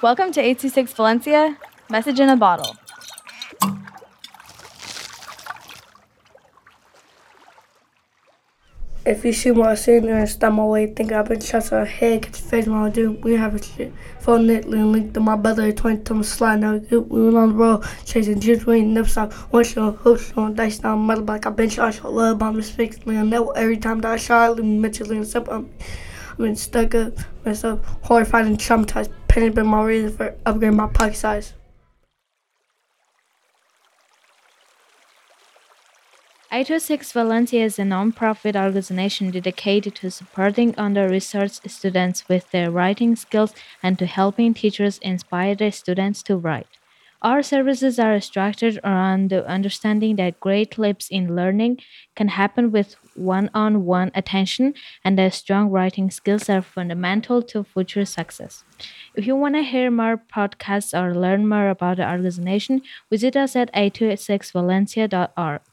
Welcome to 826 Valencia, message in a bottle. If you see my senior and stand my way, think I've been shot to the head, catch your face when I do. We have a shit. Phone Nitley and linked to my brother, 20 Thomas slide. Now we went on the road, chasing jigs, we ain't never stop. One shot, hook shot, dice down, metal like I've been shot, shot love bomb, respectfully. And never every time that I shot, I leave me mentally and stuff. I've been stuck up, messed up, horrified and traumatized. Pain has been my reason for upgrading my pocket size. 826 Valencia is a non-profit organization dedicated to supporting under-researched students with their writing skills and to helping teachers inspire their students to write. Our services are structured around the understanding that great leaps in learning can happen with one-on-one attention and that strong writing skills are fundamental to future success. If you want to hear more podcasts or learn more about the organization, visit us at 826valencia.org.